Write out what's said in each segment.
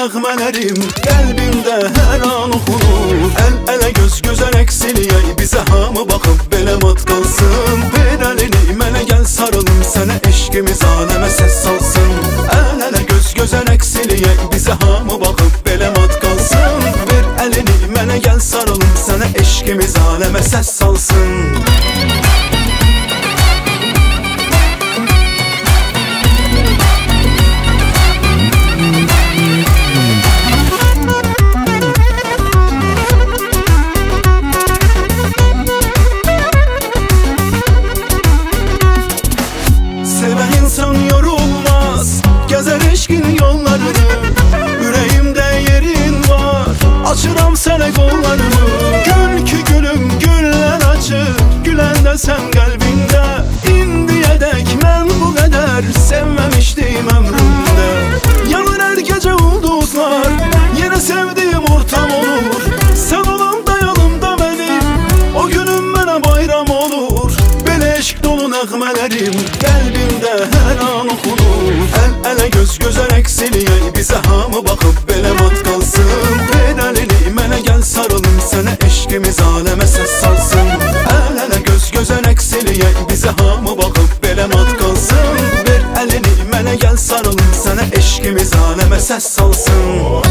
nəğmələrim qəlbimdə hər an oxunur. Əl-ələ göz-gözə rəqs eləyək, bizə hamı baxıb belə mat qalsın. Ver əlini mənə gəl sarılım, sənə eşqimiz aləmə səs salsın. Əl-ələ göz-gözə rəqs eləyək, bizə hamı baxıb belə mat qalsın. Ver əlini mənə gəl sarılım, sənə eşqimiz aləmə səs salsın. İnsan yorulmaz, gəzər eşqin yollarını. Ürəyimdə yerin var, açıram sənə qollarımı. Gül ki gülüm, güllən açır, güləndə sən qəlbində. İndiyədək mən bu qədər sevməmişdim ömrümdə. Yanır hər gecə ulduzlar, yenə sevdiyim ortam olur. Sən olanda yanımda mənim, o günüm mənə bayram olur. Belə eşq dolu nəğmələrim qəlbimdə hər an oxunur. Əl-ələ göz-gözə rəqs eləyək, bizə hamı baxıb belə mat qalsın. Ver əlini mənə gəl sarılım, sənə eşqimiz aləmə səs salsın. Əl-ələ göz-gözə rəqs eləyək, bizə hamı baxıb belə mat qalsın. Ver əlini mənə gəl sarılım, sənə eşqimiz aləmə səs salsın.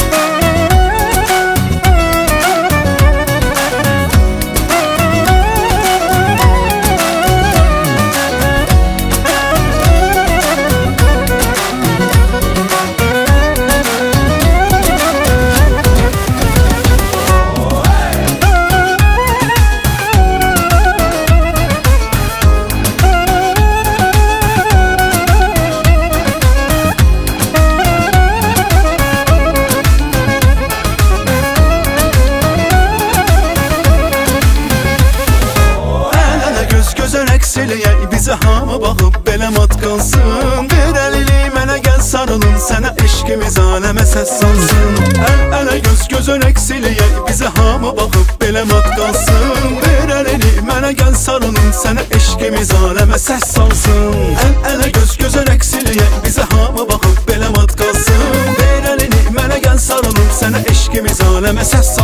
Eləyək, bizə hamı baxıb belə mat qalsın. Ver əlini mənə gəl sarılım, sənə eşqimiz aləmə səs salsın. Əl-ələ göz-gözə rəqs eləyək, bizə hamı baxıb belə mat qalsın. Ver əlini mənə gəl sarılım, sənə eşqimiz aləmə səs salsın. Əl-ələ göz-gözə rəqs eləyək, bizə hamı baxıb belə mat qalsın. Ver əlini mənə gəl sarılım, sənə eşqimiz aləmə səs salsın.